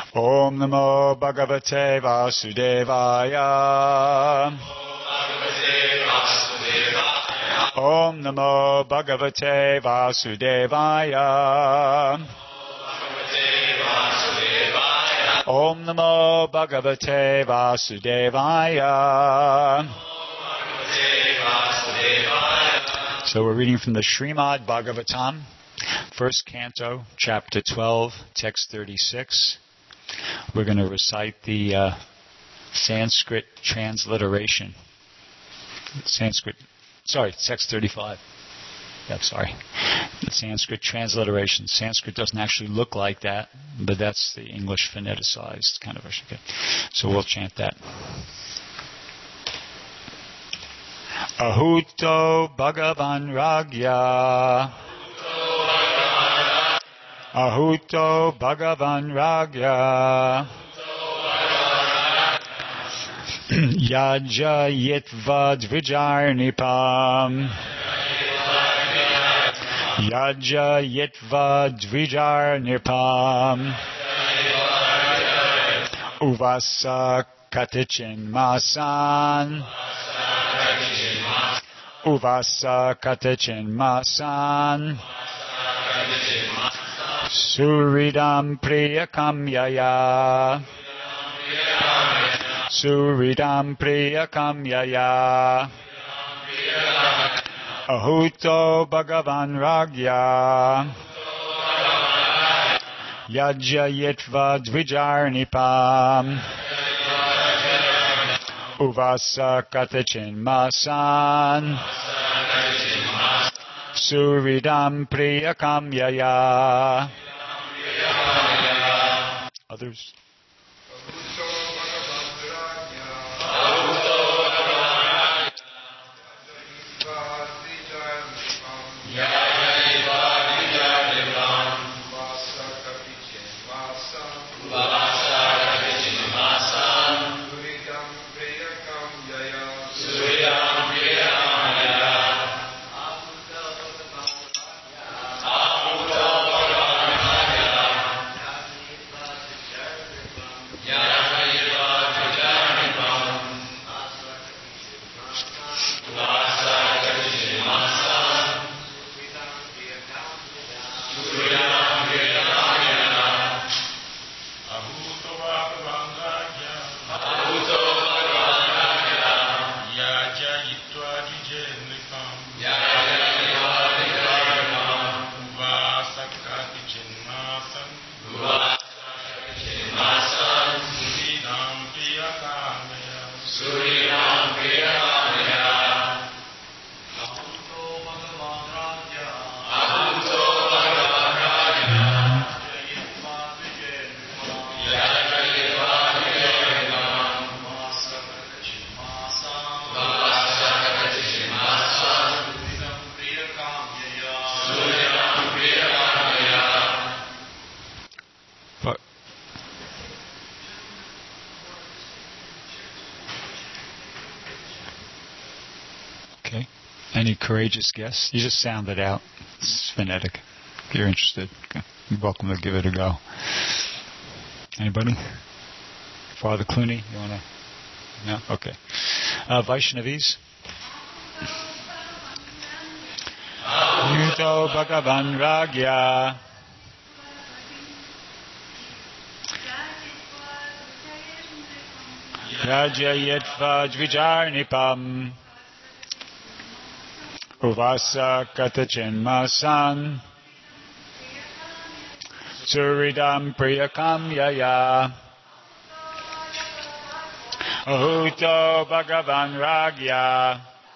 Om Namo Bhagavate Vasudevaya. Om Namo Bhagavate Vasudevaya. Om Namo Bhagavate Vasudevaya. So we're reading from the Srimad Bhagavatam, first canto, chapter 12, text 36. We're going to recite the Sanskrit transliteration. Text 35. The Sanskrit transliteration. Sanskrit doesn't actually look like that, but that's the English phoneticized kind of version. Okay. So we'll chant that. Ahuto Bhagavan Ragya. Ahuto Bhagavan Ragya. Yaja Yitva Dvijarnipam. Yaja Yitva Dvijarnipam. Uvasa Katichin Masan. Uvasa Katichin Masan. Suridam Priyakam Yaya. Suridam Priyakam Yaya. Ahuto Bhagavan Ragya. Yaja Yitva Dvijarnipam. Uvasa Katichin Masan. Suridam Priyakam Yaya. Others? Okay. Any courageous guess? You just sound it out. It's phonetic. If you're interested, okay. You're welcome to give it a go. Anybody? Father Clooney, you want to? No? Okay. Vaishnavis? Yuto Bhagavan Ragya. Raja Yetva Dvijarnipam. Uvasa Katachin Masan. Suridam Priyakam Yaya. Ahuto Bhagavan Ragya.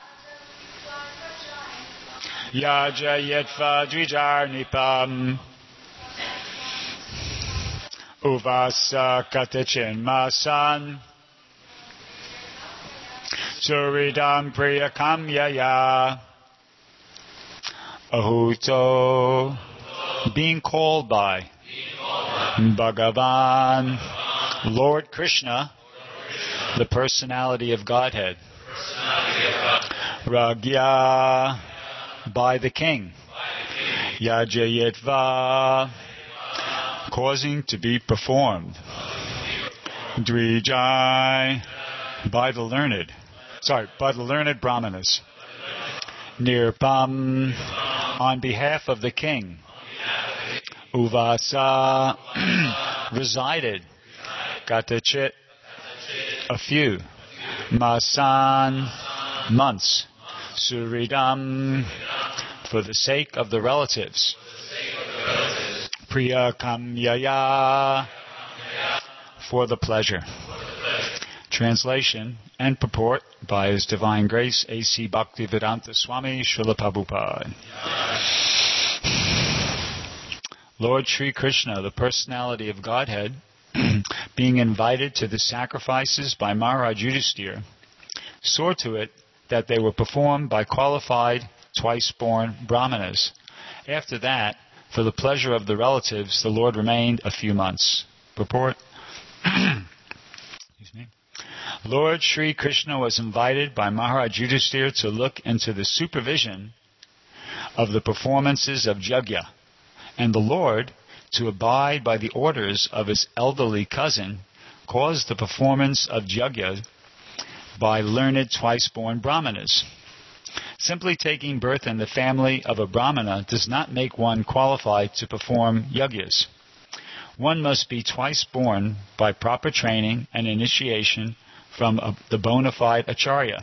Yaja Yetva Dvijarnipam. Uvasa Katachin Masan. Suridam Priyakam Yaya. Ahuto, being called by Bhagavan, Lord Krishna, the personality of Godhead. Ragya, by the king. Yajayetva, causing to be performed. Dvijai, by the learned brahmanas. Nirpam, on behalf of the king. Uvasa, resided. Gatachit, a few. Masan, months. Suridam, for the sake of the relatives. Priya Kamyaya, for the pleasure. Translation and purport by His Divine Grace A.C. Bhaktivedanta Swami Srila Prabhupada. Lord Sri Krishna, the personality of Godhead, being invited to the sacrifices by Maharaj Yudhisthira, saw to it that they were performed by qualified twice-born brahmanas. After that, for the pleasure of the relatives, the Lord remained a few months. Purport. Excuse me. Lord Sri Krishna was invited by Maharaj Yudhisthira to look into the supervision of the performances of Yajna, and the Lord, to abide by the orders of his elderly cousin, caused the performance of Yajna by learned twice-born brahmanas. Simply taking birth in the family of a brahmana does not make one qualified to perform yajnas. One must be twice born by proper training and initiation from the bona fide acharya.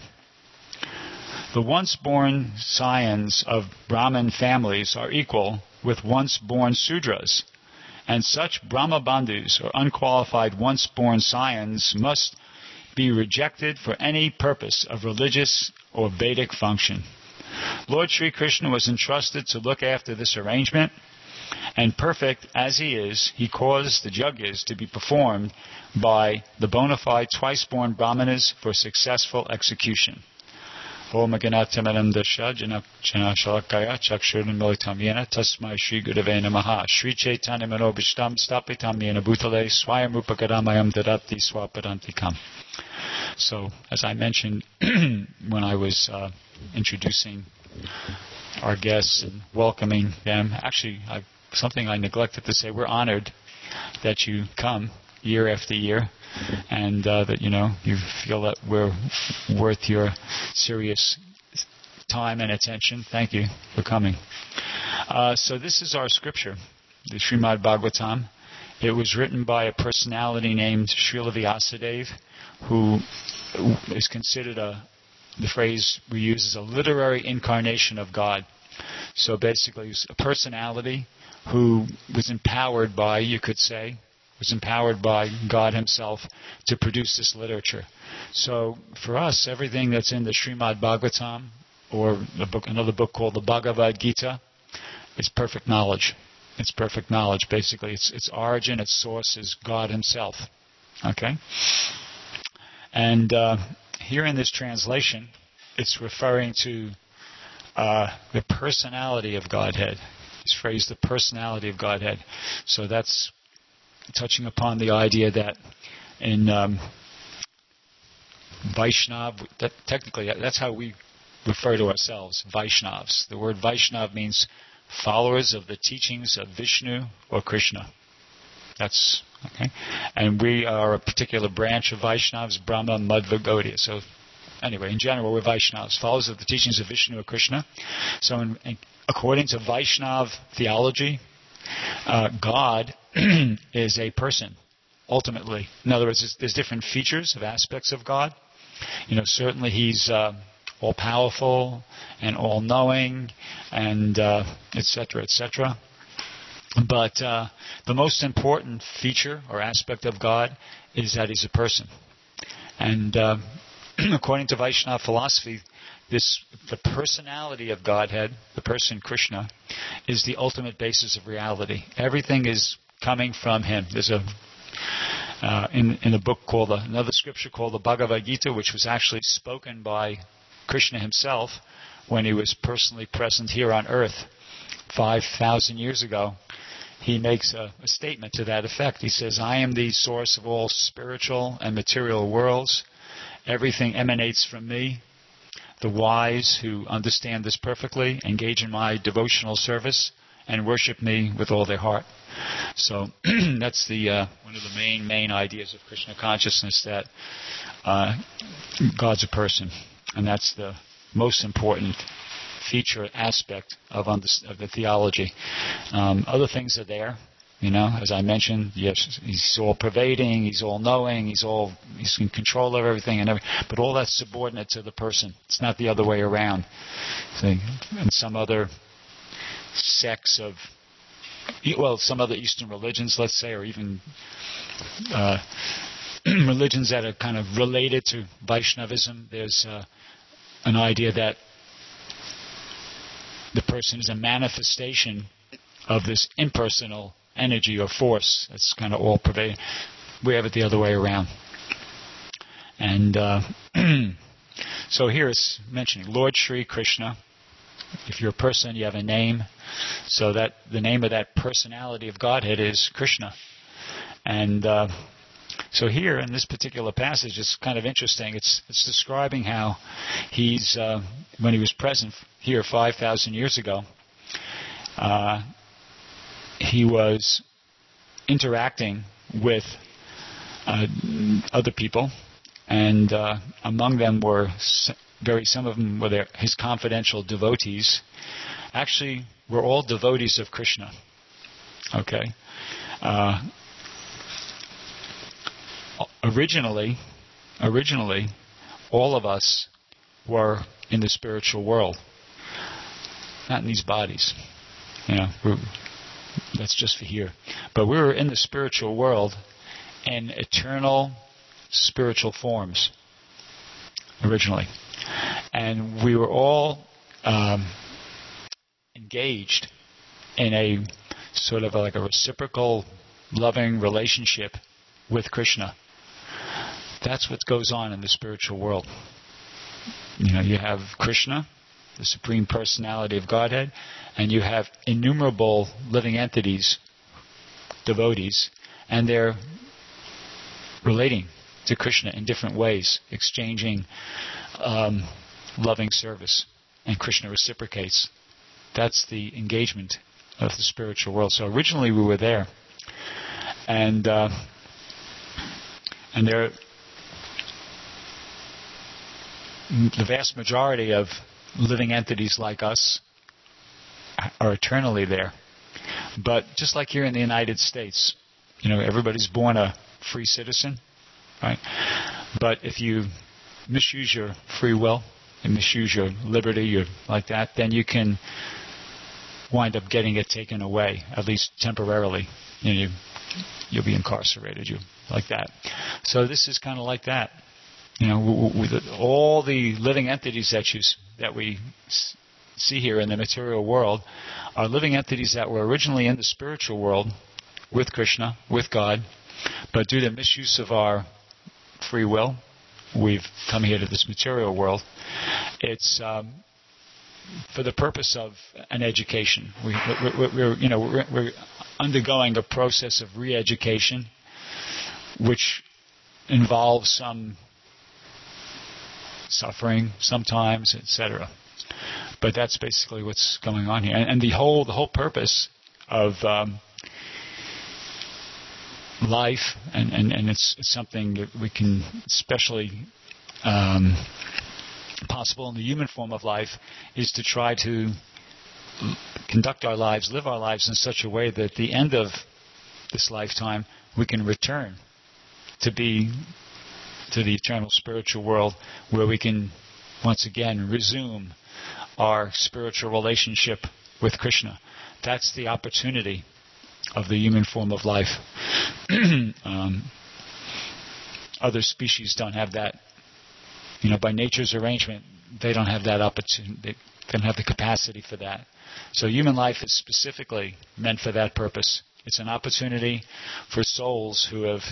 The once-born scions of Brahmin families are equal with once-born Sudras, and such Brahmabandhus or unqualified once-born scions must be rejected for any purpose of religious or Vedic function. Lord Sri Krishna was entrusted to look after this arrangement, and perfect as he is, he caused the yajnas to be performed by the bona fide twice-born brahmanas for successful execution. Om Ganatamanam Dasha Janashalakaya Chakshuram Militam Yena Tasmai Shri Gurave Namaha Shri Chaitanya Manobishtam Stapitam Yena Bhutale Swayam Rupakadamayam Dadati Swapadantikam. So, as I mentioned when I was introducing our guests and welcoming them, actually, something I neglected to say, we're honored that you come year after year, and that you feel that we're worth your serious time and attention. Thank you for coming. So this is our scripture, the Srimad Bhagavatam. It was written by a personality named Srila Vyasadeva, who is considered the phrase we use is a literary incarnation of God. So basically, he's a personality who was empowered by, you could say, God himself to produce this literature. So for us, everything that's in the Srimad Bhagavatam, or another book called the Bhagavad Gita, is perfect knowledge. It's perfect knowledge, basically. Its origin, its source is God himself. Okay? And here in this translation, it's referring to the personality of Godhead. This phrase, the personality of Godhead. So that's touching upon the idea that in Vaishnav, technically that's how we refer to ourselves, Vaishnavas. The word Vaishnav means followers of the teachings of Vishnu or Krishna. That's okay. And we are a particular branch of Vaishnavas, Brahma, Madhva, Gaudiya. So anyway, in general, we're Vaishnavas, followers of the teachings of Vishnu or Krishna. So according to Vaishnav theology, God is a person, ultimately. In other words, there's different features of aspects of God. Certainly he's all-powerful and all-knowing, and etc., etc. But the most important feature or aspect of God is that he's a person. And according to Vaishnava philosophy, the personality of Godhead, the person Krishna, is the ultimate basis of reality. Everything is coming from him. There's in a book called another scripture called the Bhagavad Gita, which was actually spoken by Krishna himself when he was personally present here on earth 5,000 years ago. He makes a statement to that effect. He says, I am the source of all spiritual and material worlds. Everything emanates from me. The wise who understand this perfectly engage in my devotional service and worship me with all their heart. So that's the one of the main ideas of Krishna consciousness, that God's a person, and that's the most important feature aspect of the theology. Other things are there, as I mentioned. Yes, he's all pervading, he's all knowing, he's in control of everything, but all that's subordinate to the person. It's not the other way around. See, and some other sects of, some other Eastern religions, let's say, or even religions that are kind of related to Vaishnavism, there's an idea that the person is a manifestation of this impersonal energy or force that's kind of all pervading. We have it the other way around. And so here it's mentioning Lord Shri Krishna. If you're a person, you have a name. So that the name of that personality of Godhead is Krishna. And so here in this particular passage, it's kind of interesting. It's describing how he's, when he was present here 5,000 years ago, he was interacting with other people, and among them were some of them were his confidential devotees. Actually, we're all devotees of Krishna. Okay. Originally, all of us were in the spiritual world, not in these bodies. That's just for here. But we were in the spiritual world in eternal spiritual forms originally. And we were all engaged in a sort of like a reciprocal, loving relationship with Krishna. That's what goes on in the spiritual world. You have Krishna, the Supreme Personality of Godhead, and you have innumerable living entities, devotees, and they're relating to Krishna in different ways, exchanging loving service, and Krishna reciprocates. That's the engagement of the spiritual world. So originally we were there, and there, the vast majority of living entities like us are eternally there. But just like here in the United States, everybody's born a free citizen, right? But if you misuse your free will and misuse your liberty, like that, then you can wind up getting it taken away, at least temporarily. You'll be incarcerated, like that. So this is kind of like that. All the living entities that we see here in the material world are living entities that were originally in the spiritual world with Krishna, with God, but due to misuse of our free will, we've come here to this material world. It's for the purpose of an education. We're undergoing a process of re-education, which involves some suffering sometimes, etc. But that's basically what's going on here. And the whole purpose of life, and it's something that we can especially possible in the human form of life, is to try to conduct our lives, live our lives in such a way that at the end of this lifetime we can return to the eternal spiritual world, where we can once again resume our spiritual relationship with Krishna. That's the opportunity of the human form of life. Other species don't have that. By nature's arrangement, they don't have that opportunity. They don't have the capacity for that. So human life is specifically meant for that purpose. It's an opportunity for souls who have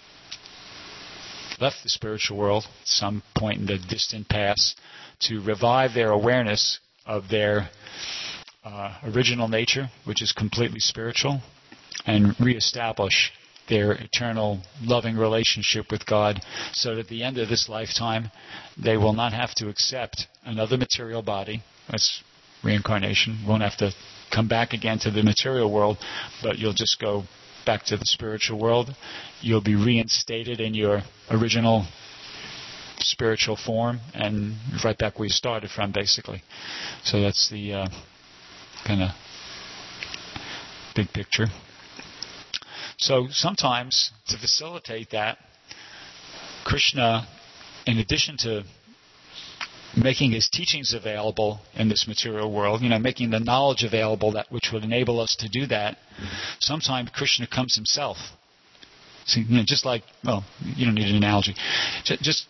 left the spiritual world at some point in the distant past to revive their awareness of their original nature, which is completely spiritual, and reestablish their eternal loving relationship with God, so that at the end of this lifetime they will not have to accept another material body. That's reincarnation. Won't have to come back again to the material world, but you'll just go back to the spiritual world. You'll be reinstated in your original spiritual form and right back where you started from, basically. So that's the kind of big picture. So sometimes, to facilitate that, Krishna, in addition to making his teachings available in this material world, making the knowledge available that which would enable us to do that, sometimes Krishna comes himself. See, just like, well, you don't need an analogy. Just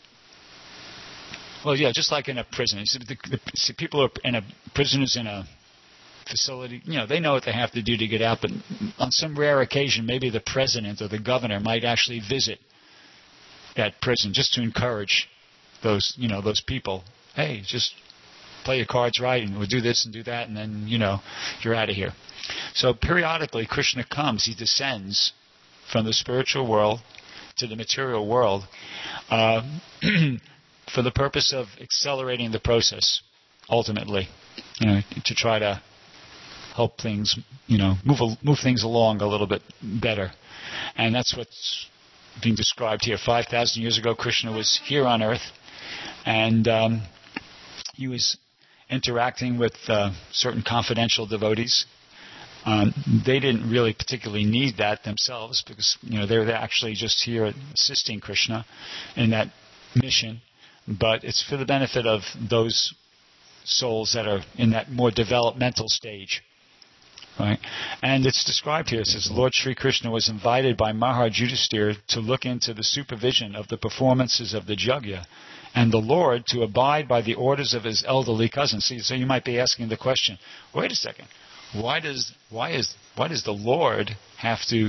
like in a prison. See, people are prisoners in a facility, they know what they have to do to get out, but on some rare occasion, maybe the president or the governor might actually visit that prison just to encourage those people. Hey, just play your cards right, and we'll do this and do that, and then, you're out of here. So periodically, Krishna comes, he descends from the spiritual world to the material world for the purpose of accelerating the process, ultimately, to try to help things, move things along a little bit better. And that's what's being described here. 5,000 years ago, Krishna was here on earth, and he was interacting with certain confidential devotees. They didn't really particularly need that themselves because, they were actually just here assisting Krishna in that mission. But it's for the benefit of those souls that are in that more developmental stage. Right? And it's described here. It says, Lord Sri Krishna was invited by Maharaj Yudhisthira to look into the supervision of the performances of the Yajna, and the Lord to abide by the orders of his elderly cousin. See, so you might be asking the question, wait a second, why does the Lord have to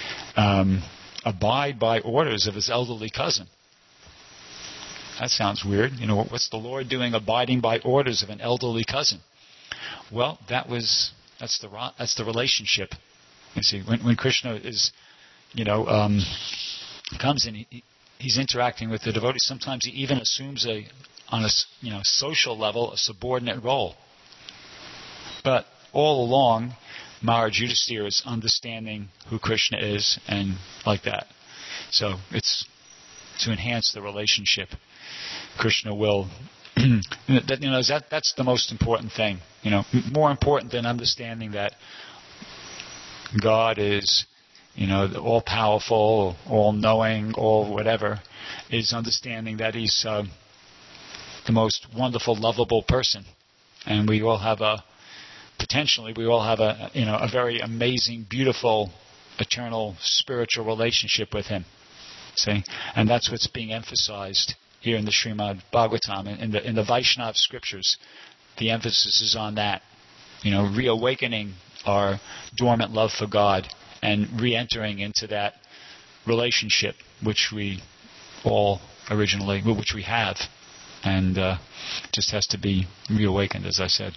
abide by orders of his elderly cousin? That sounds weird. What's the Lord doing abiding by orders of an elderly cousin? Well, that's the relationship. You see, when Krishna is, comes in, he's interacting with the devotees. Sometimes he even assumes on a social level, a subordinate role. But all along, Maharaj Yudhisthira is understanding who Krishna is and like that. So it's to enhance the relationship. Krishna will, that's the most important thing. More important than understanding that God is, all powerful, all knowing, all whatever, is understanding that he's the most wonderful, lovable person, and we all have a very amazing, beautiful, eternal spiritual relationship with him. See, and that's what's being emphasized here in the Srimad Bhagavatam, in the Vaishnava scriptures. The emphasis is on that, reawakening our dormant love for God and re-entering into that relationship which we have, and just has to be reawakened, as I said.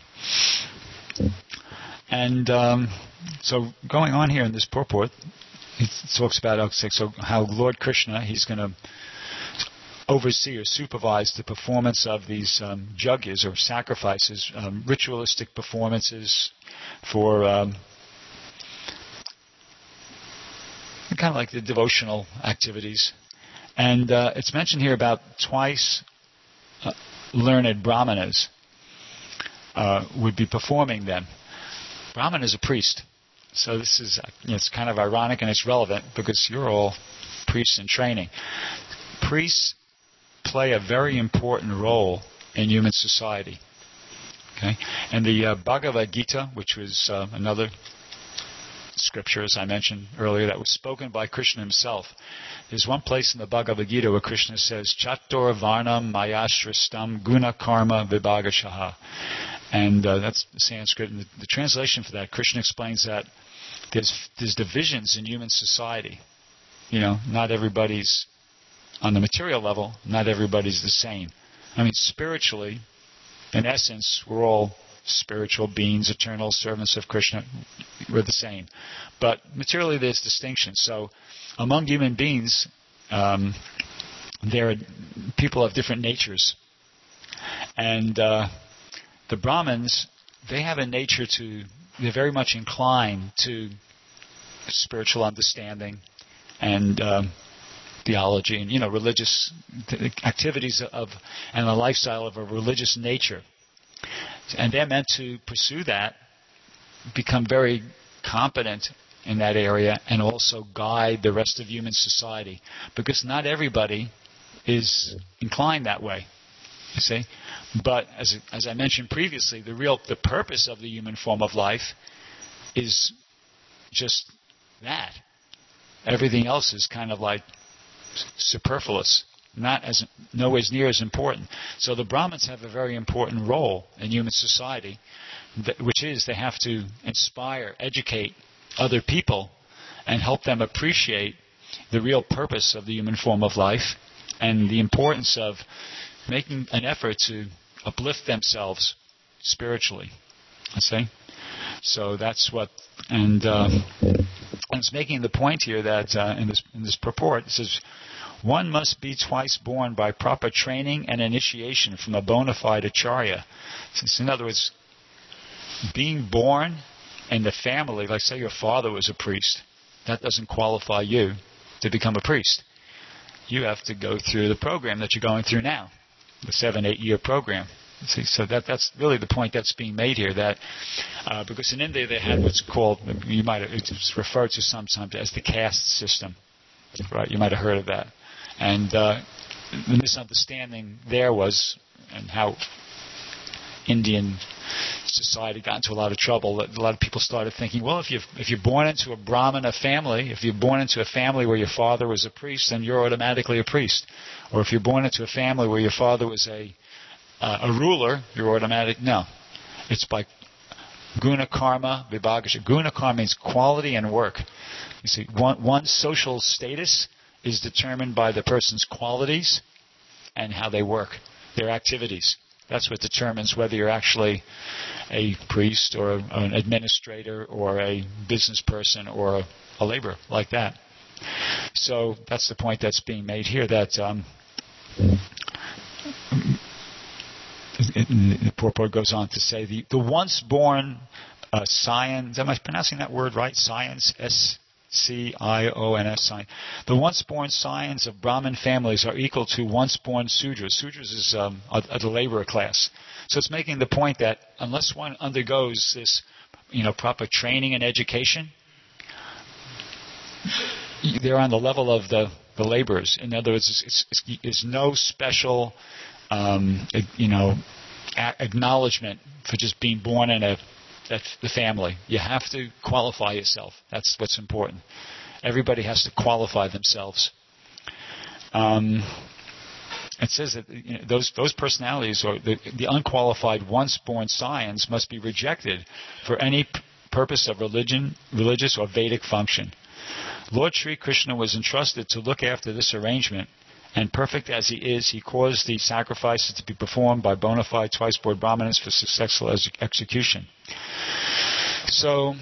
And so going on here in this purport, it talks about how Lord Krishna, he's going to oversee or supervise the performance of these yajnas or sacrifices, ritualistic performances for kind of like the devotional activities. And it's mentioned here about twice learned brahmanas would be performing them. Brahman is a priest. So this is, it's kind of ironic and it's relevant because you're all priests in training. Priests play a very important role in human society. Okay, and the Bhagavad Gita, which was another scripture, as I mentioned earlier, that was spoken by Krishna himself. There's one place in the Bhagavad Gita where Krishna says, Chatur Varnam Mayashristam Guna Karma Vibhagashaha. And that's Sanskrit. And the translation for that, Krishna explains that there's divisions in human society. Not everybody's on the material level, not everybody's the same. I mean, spiritually, in essence, we're all spiritual beings, eternal servants of Krishna. We're the same. But materially, there's distinctions. So among human beings, there are people of different natures. And the Brahmins, they have a nature to they're very much inclined to spiritual understanding and theology and religious activities and a lifestyle of a religious nature, and they're meant to pursue that, become very competent in that area, and also guide the rest of human society, because not everybody is inclined that way. You see, but as I mentioned previously, the purpose of the human form of life is just that. Everything else is kind of like superfluous, nowhere near as important. So the Brahmins have a very important role in human society, which is they have to inspire, educate other people, and help them appreciate the real purpose of the human form of life and the importance of making an effort to uplift themselves spiritually. I see. So that's what, and it's making the point here that in this purport, it says, one must be twice born by proper training and initiation from a bona fide acharya. So in other words, being born in the family, like say your father was a priest, that doesn't qualify you to become a priest. You have to go through the program that you're going through now, the 7-8 year program. See, so that's really the point that's being made here. That because in India they had what's called, it's referred to sometimes as the caste system, right? You might have heard of that. And the misunderstanding there was, and how Indian society got into a lot of trouble. A lot of people started thinking, well, if you're born into a Brahmana family, if you're born into a family where your father was a priest, then you're automatically a priest. Or if you're born into a family where your father was a ruler, you're automatic. No, it's by guna karma vibhagasha. Guna karma means quality and work. You see, one's social status is determined by the person's qualities and how they work, their activities. That's what determines whether you're actually a priest or an administrator or a business person or a laborer, like that. So that's the point that's being made here, that the purport goes on to say the once born scions, am I pronouncing that word right? Scions, S-C-I-O-N-S, the once born scions of Brahmin families are equal to once born Sudras. Sudras is the laborer class. So it's making the point that unless one undergoes this, proper training and education, they're on the level of the laborers. In other words, it's no special acknowledgement for just being born in the family. You have to qualify yourself. That's what's important. Everybody has to qualify themselves. It says that those personalities, or the unqualified once-born scions, must be rejected for any purpose of religious or Vedic function. Lord Sri Krishna was entrusted to look after this arrangement, and perfect as he is, he caused the sacrifices to be performed by bona fide twice-born Brahmanas for successful execution. So,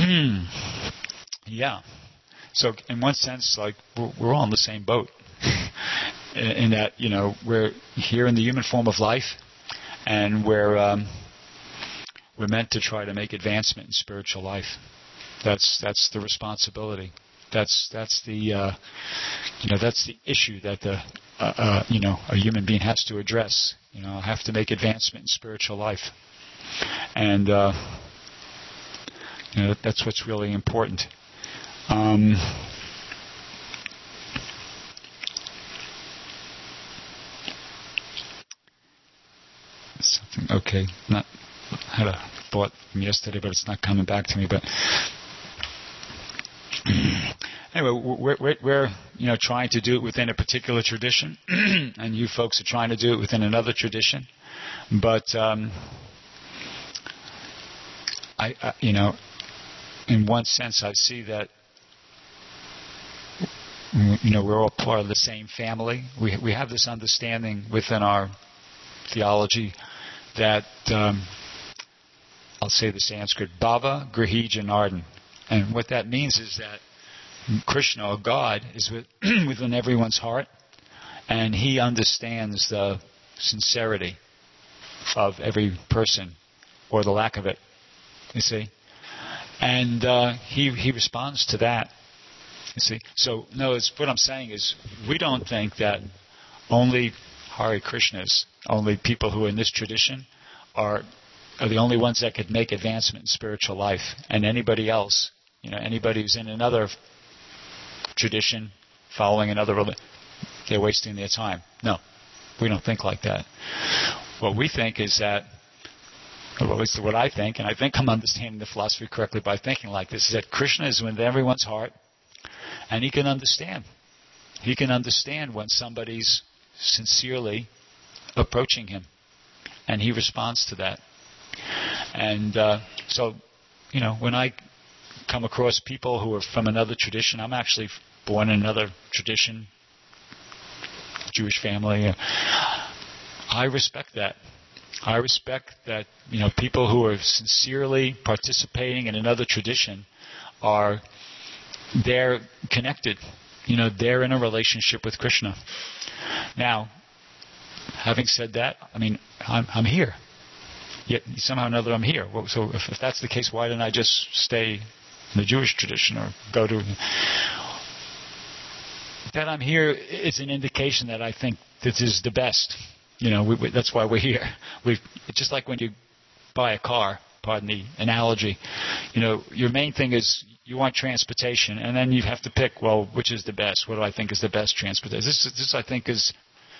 yeah. So, in one sense, like we're all in the same boat, in that we're here in the human form of life, and we're meant to try to make advancement in spiritual life. That's the responsibility. That's the that's the issue that a human being has to address. Have to make advancement in spiritual life, and that's what's really important. Something okay. I had a thought from yesterday, but it's not coming back to me. But anyway, we're trying to do it within a particular tradition, and you folks are trying to do it within another tradition. But I in one sense, I see that we're all part of the same family. We have this understanding within our theology that I'll say the Sanskrit, Bhava Grihi Janardhan. And what that means is that Krishna, or God, is within everyone's heart, and he understands the sincerity of every person, or the lack of it, you see. And he responds to that. You see? So, no, what I'm saying is we don't think that only Hare Krishnas, only people who are in this tradition are the only ones that could make advancement in spiritual life. And anybody else, anybody who's in another tradition, following another religion, they're wasting their time. No, we don't think like that. What we think is that, or at least what I think, and I think I'm understanding the philosophy correctly by thinking like this, is that Krishna is within everyone's heart, and he can understand. He can understand when somebody's sincerely approaching him, and he responds to that. And so, when I come across people who are from another tradition, I'm actually born in another tradition, Jewish family. I respect that. I respect that, people who are sincerely participating in another tradition they're connected. They're in a relationship with Krishna. Now, having said that, I'm here. Yet somehow or another I'm here. So if that's the case, why didn't I just stay in the Jewish tradition or go to... That I'm here is an indication that I think this is the best. That's why we're here. Just like when you buy a car, pardon the analogy, your main thing is you want transportation, and then you have to pick, which is the best? What do I think is the best transportation? This I think is...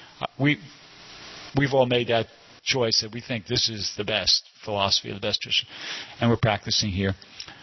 We've all made that choice that we think this is the best philosophy, the best tradition, and we're practicing here.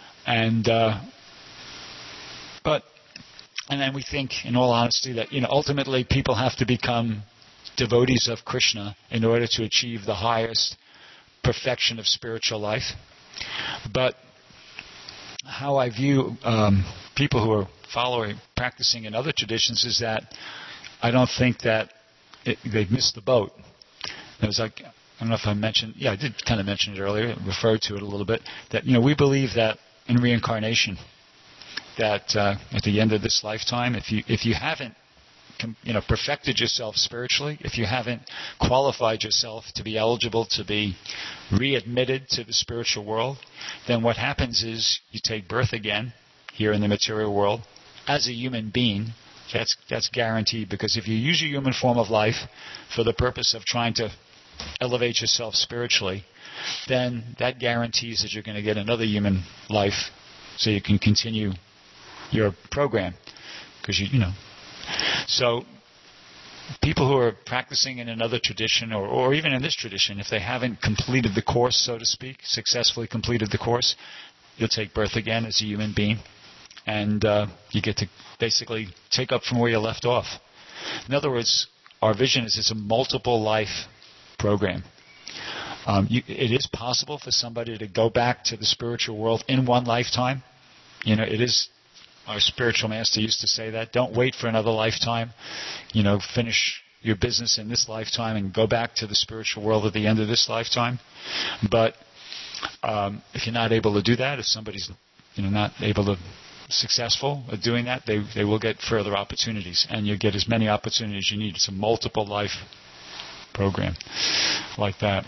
And then we think, in all honesty, that ultimately people have to become devotees of Krishna in order to achieve the highest perfection of spiritual life. But how I view people who are practicing in other traditions is that I don't think that they've missed the boat. It was like, I don't know if I mentioned, I did kind of mention it earlier, referred to it a little bit, that we believe that in reincarnation, that at the end of this lifetime, if you haven't perfected yourself spiritually, if you haven't qualified yourself to be eligible to be readmitted to the spiritual world, then what happens is you take birth again here in the material world as a human being. That's guaranteed, because if you use your human form of life for the purpose of trying to elevate yourself spiritually, then that guarantees that you're going to get another human life so you can continue your program. Because So people who are practicing in another tradition or even in this tradition, if they haven't completed the course, so to speak, successfully completed the course, you'll take birth again as a human being. And you get to basically take up from where you left off. In other words, our vision is it's a multiple life program. It is possible for somebody to go back to the spiritual world in one lifetime. It is. Our spiritual master used to say that. Don't wait for another lifetime. Finish your business in this lifetime and go back to the spiritual world at the end of this lifetime. But if you're not able to do that, if somebody's not able to successful at doing that, they will get further opportunities, and you get as many opportunities as you need. It's a multiple life program like that.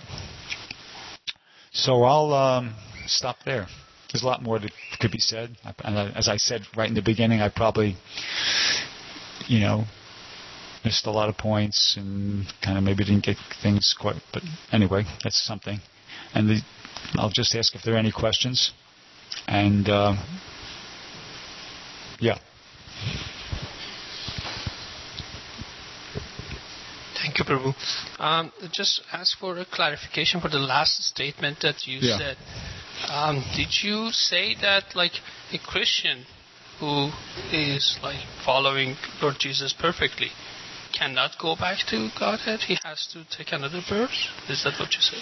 So I'll stop there. There's a lot more that could be said. And as I said right in the beginning, I probably, missed a lot of points and kind of maybe didn't get things quite. But anyway, that's something. And I'll just ask if there are any questions. And yeah. Thank you, Prabhu. Just ask for a clarification for the last statement that you said. Did you say that a Christian who is following Lord Jesus perfectly cannot go back to Godhead? He has to take another birth? Is that what you said?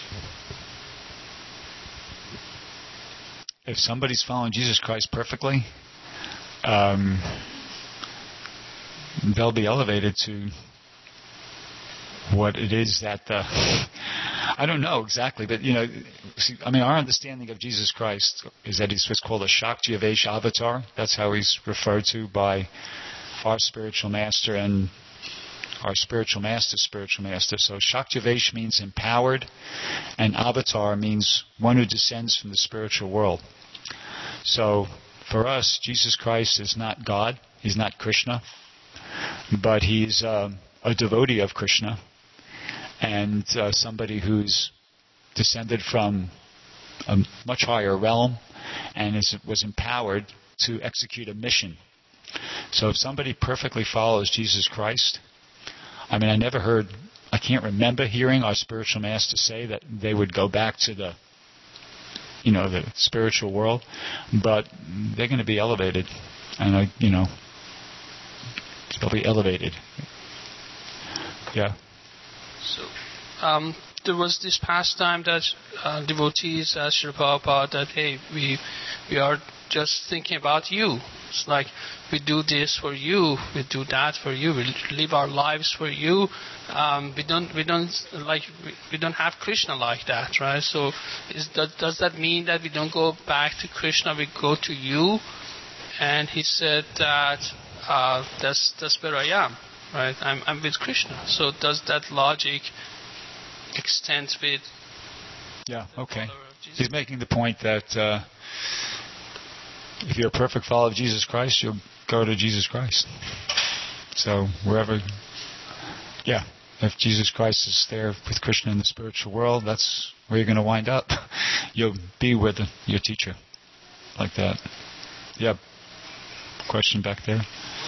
If somebody's following Jesus Christ perfectly, they'll be elevated to what it is that I don't know exactly, but our understanding of Jesus Christ is that he's what's called a Shaktivesh avatar. That's how he's referred to by our spiritual master and our spiritual master's spiritual master. So Shaktivesh means empowered, and avatar means one who descends from the spiritual world. So for us, Jesus Christ is not God. He's not Krishna. But he's a devotee of Krishna. And somebody who's descended from a much higher realm and was empowered to execute a mission. So if somebody perfectly follows Jesus Christ, I can't remember hearing our spiritual master say that they would go back to the spiritual world, but they're going to be elevated, and they'll be elevated. Yeah. So, there was this pastime that devotees asked Srila Prabhupada that, hey, we are just thinking about you. It's like we do this for you, we do that for you, we live our lives for you. We don't have Krishna like that, right? So, does that mean that we don't go back to Krishna, we go to you? And he said that that's where I am, right? I'm with Krishna. So does that logic extend with? Yeah. Okay. He's making the point that if you're a perfect follower of Jesus Christ, you'll go to Jesus Christ. So wherever, if Jesus Christ is there with Krishna in the spiritual world, that's where you're going to wind up. You'll be with your teacher, like that. Yeah. Question back there.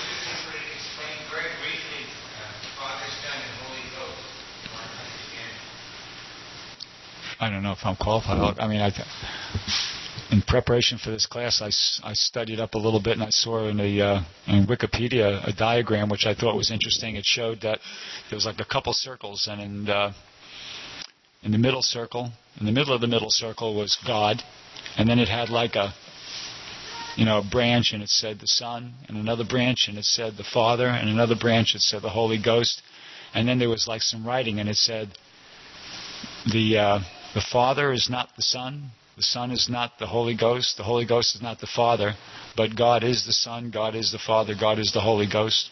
I don't know if I'm qualified. In preparation for this class, I studied up a little bit, and I saw in Wikipedia a diagram which I thought was interesting. It showed that there was like a couple circles, and in the middle circle, in the middle of the middle circle was God, and then it had like a branch, and it said the Son, and another branch, and it said the Father, and another branch, it said the Holy Ghost, and then there was like some writing, and it said the Father is not the Son is not the Holy Ghost is not the Father, but God is the Son, God is the Father, God is the Holy Ghost.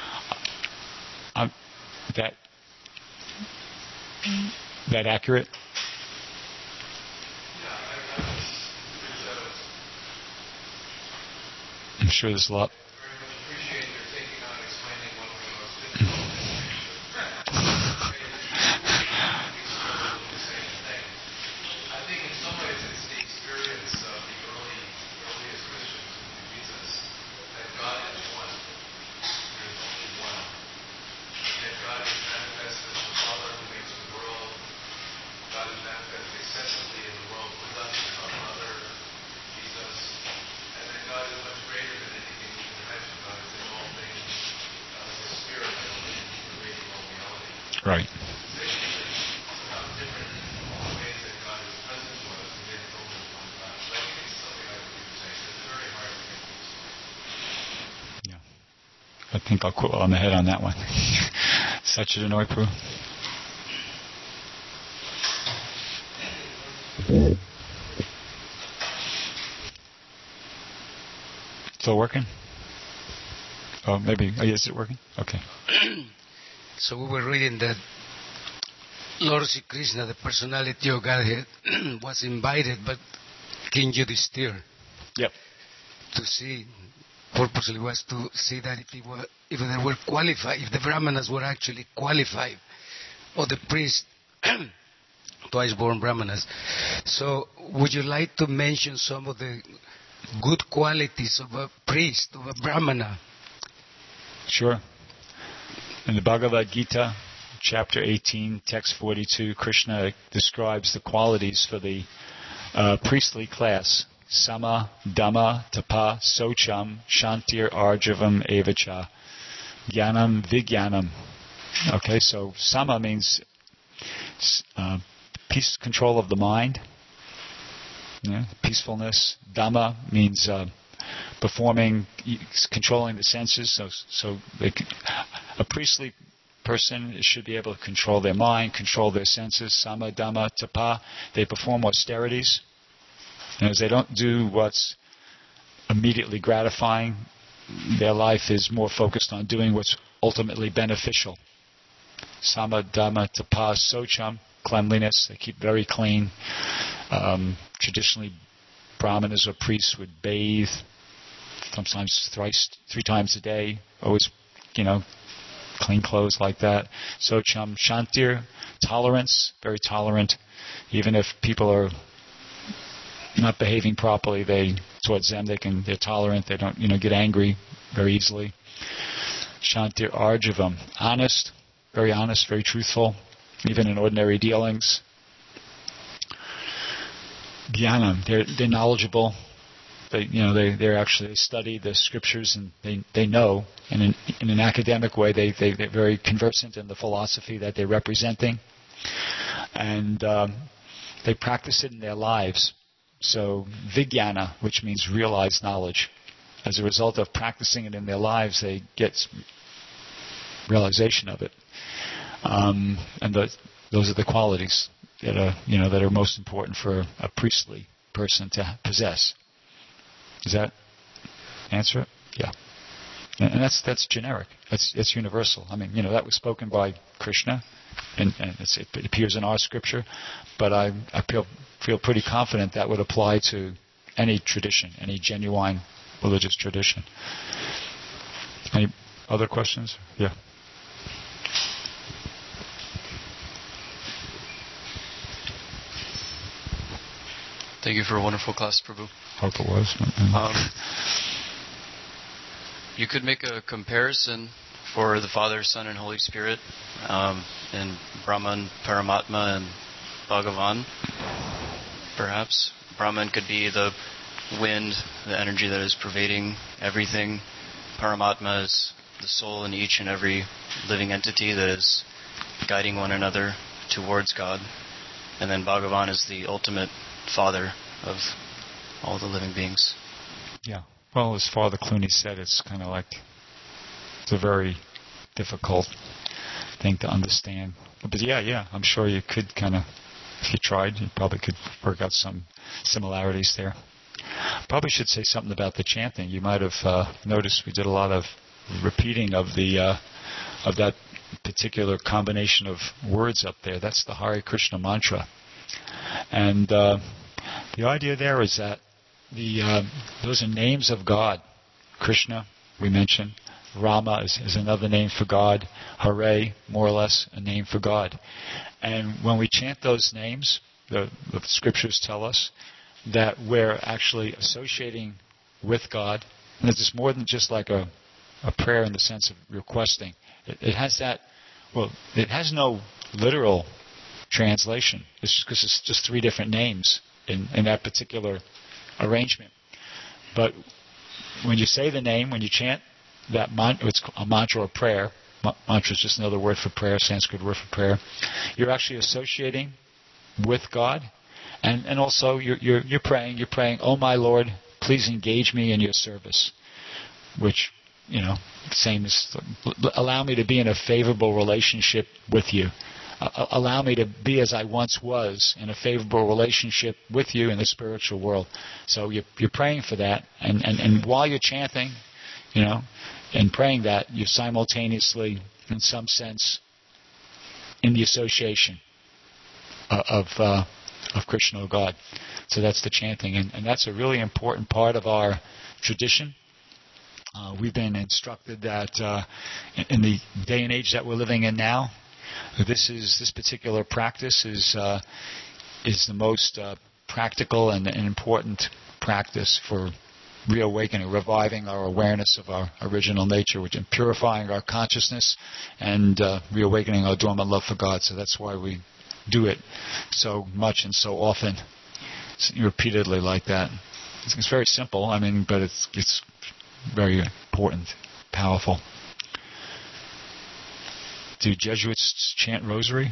That accurate? I'm sure there's a lot. Right. Yeah. I think I'll quote on the head on that one. Satchidananda Prabhu. Still working? Oh, maybe. Oh, is it working? Okay. So we were reading that Lord Sri Krishna, the personality of Godhead, was invited by King Yudhishthira. Yep. To see, purposely was to see that if they were qualified, if the Brahmanas were actually qualified, or the priests, twice-born Brahmanas. So would you like to mention some of the good qualities of a priest, of a Brahmana? Sure. In the Bhagavad Gita, chapter 18, text 42, Krishna describes the qualities for the priestly class. Sama, Dhamma, Tapa, Socham, Shantir, Arjavam, Evacha. Jnanam, Vijnanam. Okay, so Sama means peace, control of the mind, peacefulness. Dhamma means controlling the senses. So a priestly person should be able to control their mind, control their senses. Sama, Dhamma, Tapa. They perform austerities. As they don't do what's immediately gratifying, their life is more focused on doing what's ultimately beneficial. Sama, Dhamma, Tapa, Socham, cleanliness. They keep very clean. Traditionally brahmanas or priests would bathe sometimes 3 times a day, always, clean clothes like that. Socham Shantir, tolerance, very tolerant. Even if people are not behaving properly, towards them they're tolerant. They don't get angry very easily. Shantir Arjavam, honest, very truthful, even in ordinary dealings. Jnanam, they're knowledgeable. They actually study the scriptures and they know, and in an academic way they're very conversant in the philosophy that they're representing, and they practice it in their lives. So vijnana, which means realized knowledge, as a result of practicing it in their lives, they get realization of it, and those are the qualities that are most important for a priestly person to possess. Does that answer it? Yeah. And that's generic. It's universal. I mean, that was spoken by Krishna, and it appears in our scripture, but I feel pretty confident that would apply to any tradition, any genuine religious tradition. Any other questions? Yeah. Thank you for a wonderful class, Prabhu. Hope it was. You could make a comparison for the Father, Son, and Holy Spirit in Brahman, Paramatma, and Bhagavan, perhaps. Brahman could be the wind, the energy that is pervading everything. Paramatma is the soul in each and every living entity that is guiding one another towards God. And then Bhagavan is the ultimate Father of all the living beings. Yeah. Well, as Father Clooney said, it's kind of like it's a very difficult thing to understand. But yeah, I'm sure you could kind of, if you tried, you probably could work out some similarities there. Probably should say something about the chanting. You might have noticed we did a lot of repeating of that particular combination of words up there. That's the Hare Krishna mantra. And the idea there is that those are names of God. Krishna, we mentioned. Rama is another name for God. Hare, more or less, a name for God. And when we chant those names, the scriptures tell us that we're actually associating with God. And it's more than just like a prayer in the sense of requesting. It has no literal translation. It's because it's just 3 different names in that particular arrangement. But when you say the name, when you chant that mantra, it's a mantra or prayer. Mantra is just another word for prayer, Sanskrit word for prayer. You're actually associating with God, and also you're praying. You're praying, "Oh my Lord, please engage me in your service," which same as allow me to be in a favorable relationship with you. Allow me to be as I once was in a favorable relationship with you in the spiritual world. So you're praying for that, and while you're chanting, and praying that, you're simultaneously, in some sense, in the association of Krishna or God. So that's the chanting, and that's a really important part of our tradition. We've been instructed that in the day and age that we're living in now, this particular practice is the most practical and important practice for reawakening, reviving our awareness of our original nature, which is purifying our consciousness and reawakening our dormant love for God. So that's why we do it so much and so often, repeatedly like that. It's very simple, but it's very important, powerful. Do Jesuits chant rosary?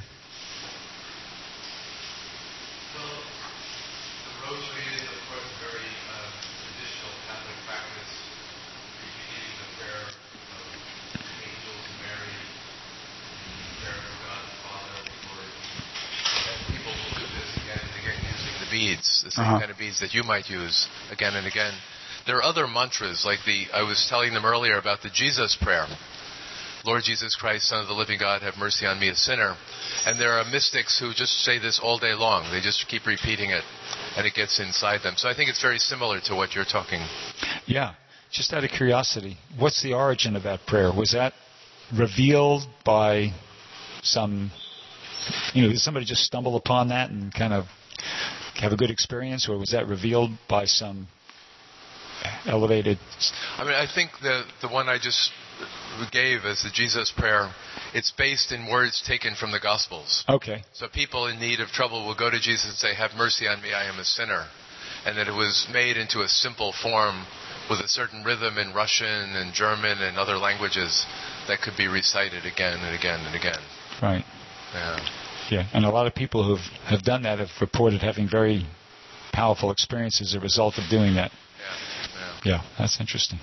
Well, the rosary is, of course, a very traditional Catholic practice, repeating the prayer of angels, Mary, the prayer of God the Father, Lord. And people will do this again and again using the beads, the same kind of beads that you might use again and again. There are other mantras, like I was telling them earlier about the Jesus prayer. Lord Jesus Christ, Son of the living God, have mercy on me, a sinner. And there are mystics who just say this all day long. They just keep repeating it. and it gets inside them. So I think it's very similar to what you're talking. Yeah. Just out of curiosity, what's the origin of that prayer? Was that revealed by some, did somebody just stumble upon that and kind of have a good experience, or was that revealed by some elevated? I mean, I think the one I just gave as the Jesus prayer, it's based in words taken from the Gospels. Okay. So people in need of trouble will go to Jesus and say, "Have mercy on me, I am a sinner." And that it was made into a simple form with a certain rhythm in Russian and German and other languages that could be recited again and again and again. Right. Yeah. Yeah, and a lot of people who have done that have reported having very powerful experiences as a result of doing that. Yeah, that's interesting.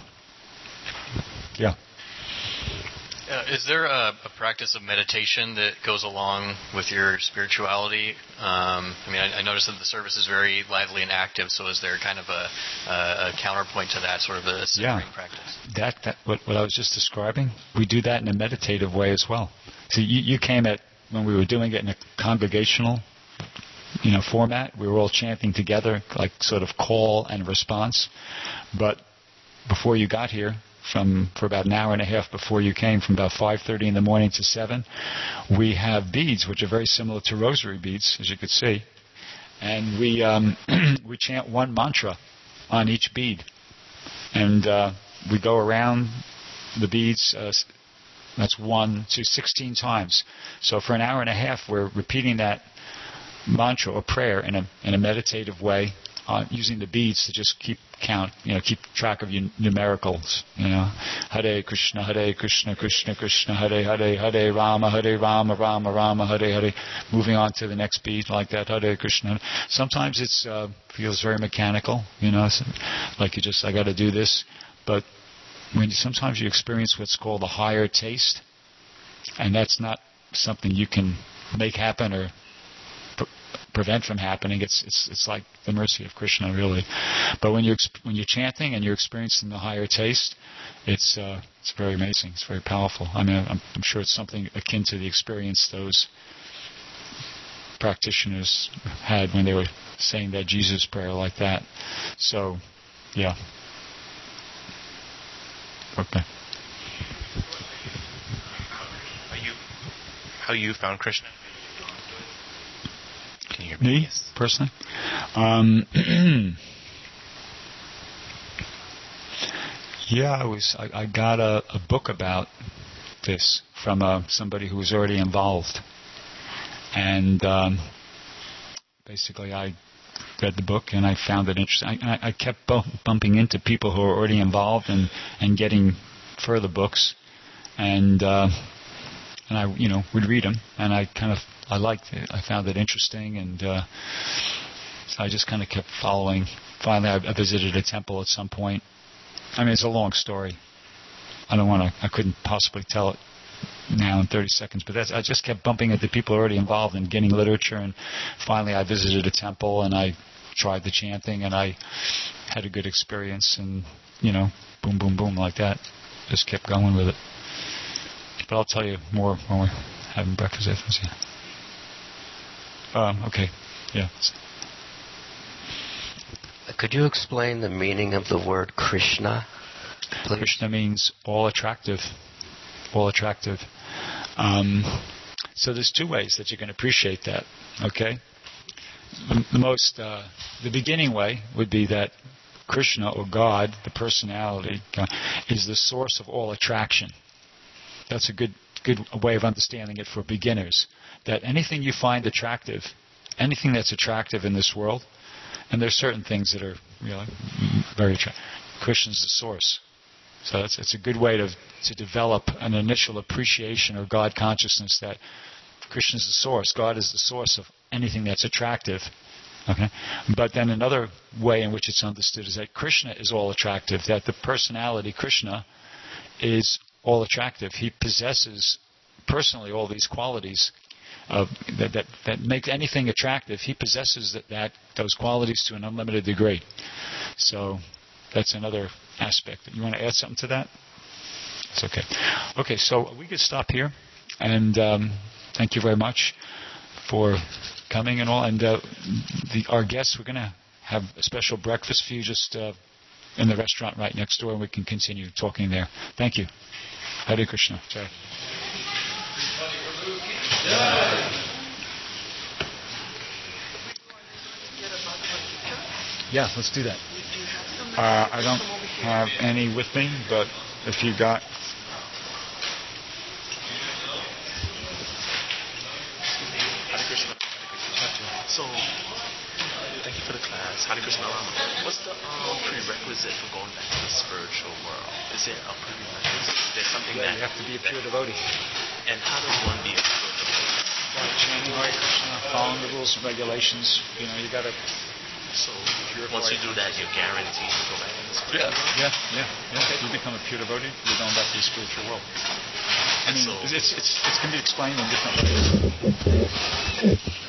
Yeah. Is there a practice of meditation that goes along with your spirituality? I noticed that the service is very lively and active, so is there kind of a counterpoint to that, sort of a centering practice? That what I was just describing, we do that in a meditative way as well. See, you came at, when we were doing it in a congregational format, we were all chanting together, like sort of call and response. But before you got here, for about an hour and a half before you came, from about 5:30 in the morning to 7, we have beads, which are very similar to rosary beads, as you could see. And we we chant one mantra on each bead. And we go around the beads, that's 1 to 16 times. So for an hour and a half, we're repeating that mantra or prayer in a meditative way, using the beads to just keep track of your numericals. Hare Krishna, Krishna Krishna, Hare Hare, Hare Rama, Rama Rama, Hare Hare. Moving on to the next beat like that, Hare Krishna. Sometimes it feels very mechanical, like I got to do this. But sometimes you experience what's called a higher taste, and that's not something you can make happen or prevent from happening. It's like the mercy of Krishna, really. But when you're chanting and you're experiencing the higher taste, it's very amazing. It's very powerful. I mean, I'm sure it's something akin to the experience those practitioners had when they were saying that Jesus prayer like that. So, yeah. Okay. How you found Krishna? Can you hear me? Yes. Personally? Yeah, I got a book about this from somebody who was already involved. And basically I read the book and I found it interesting. I kept bumping into people who were already involved and getting further books. And I would read them, and I liked it. I found it interesting, and so I just kind of kept following. Finally, I visited a temple at some point. I mean, it's a long story. I couldn't possibly tell it now in 30 seconds, but I just kept bumping into people already involved and getting literature, and finally I visited a temple, and I tried the chanting, and I had a good experience, and, boom, boom, boom, like that. Just kept going with it. But I'll tell you more when we're having breakfast after this. Okay. Yeah. Could you explain the meaning of the word Krishna, please? Krishna means all attractive. All attractive. So there's two ways that you can appreciate that. Okay. The beginning way would be that Krishna, or God, the personality, is the source of all attraction. That's a good way of understanding it for beginners. That anything you find attractive, anything that's attractive in this world, and there's certain things that are very attractive, Krishna's the source. So it's a good way to develop an initial appreciation of God consciousness, that Krishna's the source. God is the source of anything that's attractive. Okay? But then another way in which it's understood is that Krishna is all attractive, that the personality, Krishna, is all attractive. He possesses personally all these qualities that make anything attractive. He possesses those qualities to an unlimited degree. So that's another aspect. You want to add something to that? It's okay. Okay, so we could stop here. And thank you very much for coming and all. And our guests, we're going to have a special breakfast for you just in the restaurant right next door, and we can continue talking there. Thank you. Hare Krishna. Jai. Yeah, let's do that. I don't have any with me, but if you got... So, thank you for the class. Hare Krishna Rama. What's the prerequisite for going back to the spiritual world? Is there a prerequisite? Is there something that... you have to be a pure devotee. And how does one be a pure devotee? Chanting Hare Krishna, following the rules and regulations. You got to... So, once you do that, you're guaranteed to go back in the spiritual world? Yeah. Okay. You become a pure devotee, you're going back to the spiritual world. I mean, so, it can be explained in different ways.